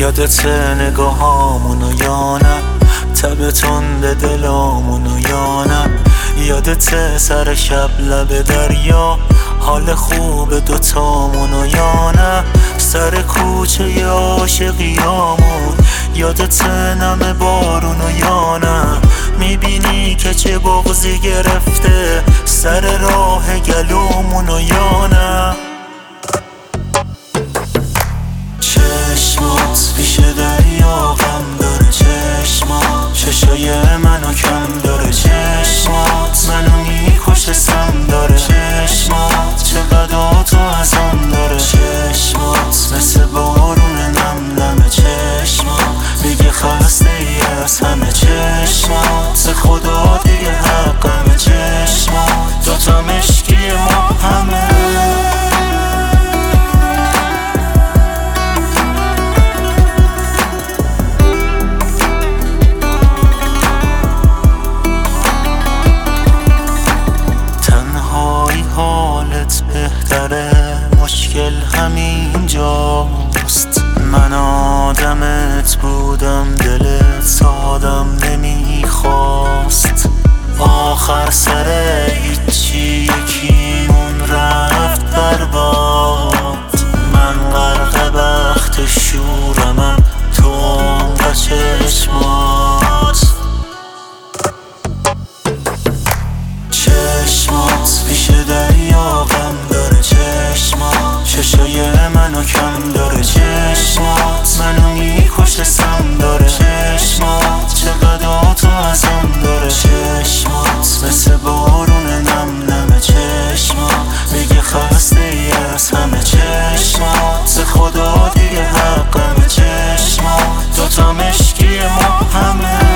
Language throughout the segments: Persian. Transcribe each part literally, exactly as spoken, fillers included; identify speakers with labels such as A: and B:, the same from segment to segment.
A: یادت نگاهامونو یا نه، تب تند دلامونو یا نه، یادت سر شب لب دریا، حال خوب دوتامونو یا نه، سر کوچه عاشقیامون یادت نم بارونو یا نه، میبینی که چه بغضی گرفته سر راه گلومونو یا نه. چشمات پیش دریا غم داره، چشمات چشای منو کم داره، چشمات منو میکشه سم داره، چشمات چقدر تو ازم داره، چشمات مثل بارون نم نمه، چشمات میگه خسته ای از همه، چشمات خدا دیگه حقمه، چشمات دوتا مشکی ما همه. بهتره مشکل همین جاست، من آدمت بودم دلت آدم نمیخواست، آخر سر هیچی یکیمون رفت برباد، من غرق بخت شورمم تو عمق چشمات. چشمات پیش دریا غم داره، چشمات چشای منو کم داره، چشمات منو میکشه سم داره، چشمات چقدر تو ازم داره، چشمات مثل بارون نم نمه، چشمات میگه خسته ای از همه، چشمات خدا دیگه حقمه، چشمات دوتا مشکی ما همه.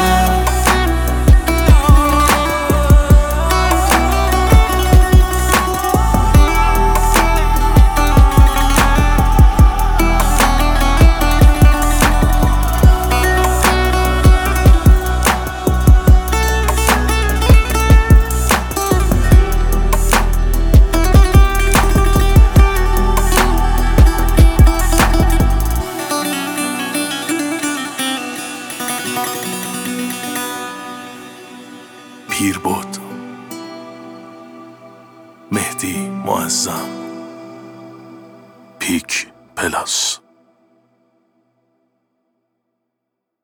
B: پیر بود مهدی معظم پیک پلاس.